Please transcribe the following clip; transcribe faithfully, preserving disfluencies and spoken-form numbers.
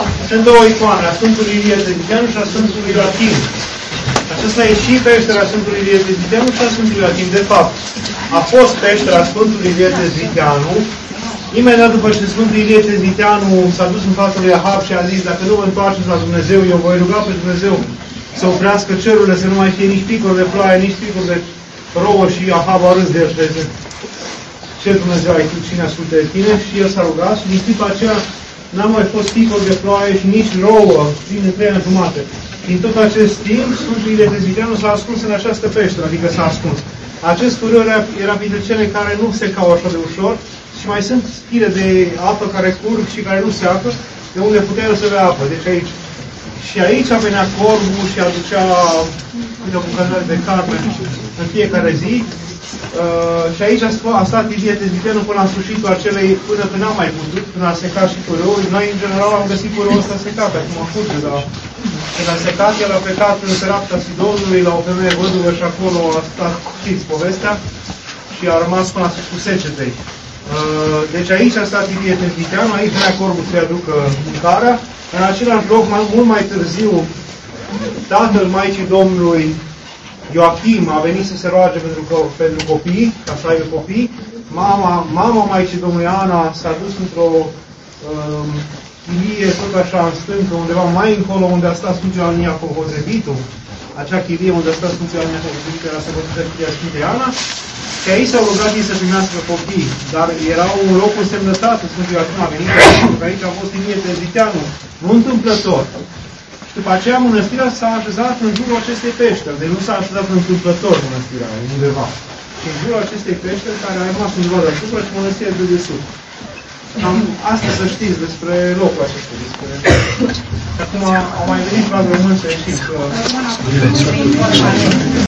Sunt două icoane, a Sfântului Ilie Teziteanu și a Sfântului Ioachim. Acesta e și peștera Sfântului Ilie Teziteanu și a Sfântului Ioachim. De fapt, a fost peștera Sfântului Ilie Teziteanu. Imediat după ce Sfântul Ilie Teziteanu s-a dus în fața lui Ahab și a zis: dacă nu vă întoarceți la Dumnezeu, eu voi ruga pe Dumnezeu să oprească cerurile, să nu mai fie nici picuri de ploaie, nici picuri de rouă, și Ahab a râs de el și a zis: ce Dumnezeu ai tu, cine ascultă de tine? Și el s-a rugat și din clipa aceea n-a mai fost picuri de ploaie și nici rouă, din trei ani jumate. Din tot acest timp, Sfântul Ilie Teziteanu s-a ascuns în această peșteră, adică s-a ascuns. Acest furior era, era printre cele care nu secau așa de ușor și mai sunt fire de apă care curg și care nu seacă, de unde putea să bea apă. Deci aici. Și aici venea corbul și aducea câte o bucătare de carne în fiecare zi. Uh, și aici a, a stat Ilie Teziteanu până la sfârșitul acelei, până când n-a mai putut, până a secat și pureul. Noi, în general, am găsit pureul ăsta secat, acum a fuge, dar când a secat, el a plecat în Serapta Sidonului la o femeie văduvă și acolo a stat, știți povestea, și a rămas până la sfârșitul secetei. Uh, deci aici a stat Ilie Teziteanu, aici venea corbul să-i aducă mâncarea. În același loc, mai, mult mai târziu, tatăl Maicii Domnului Ioachim a venit să se roage pentru, pentru copii, ca să aibă copii. Mama, mama Maicii Domnului Ana s-a dus într-o um, chilie, tot așa în stâncă, undeva mai încolo, unde a stat Sfântul Ioan Iacov Hozebitul. Acea chilie unde a stat Sfântul Ioan Iacov Hozebitul era sărbătorită chilia Sfântului Ana. Și aici s-au rugat ei să primească copii. Dar era un loc cu semnătate, Sfântul Ioachim a venit, că aici a fost Ilie Teziteanu, nu întâmplător. Și după aceea mănăstirea s-a așezat în jurul acestei peșteri. Deci nu s-a așezat întâmplător mănăstirea, undeva. Și în jurul acestei peșteri, care a rămas undeva deasupra și mănăstirea de desubt. Cam asta să știți despre locul acesta. Despre... Acum au mai venit la români să ieșim. Că...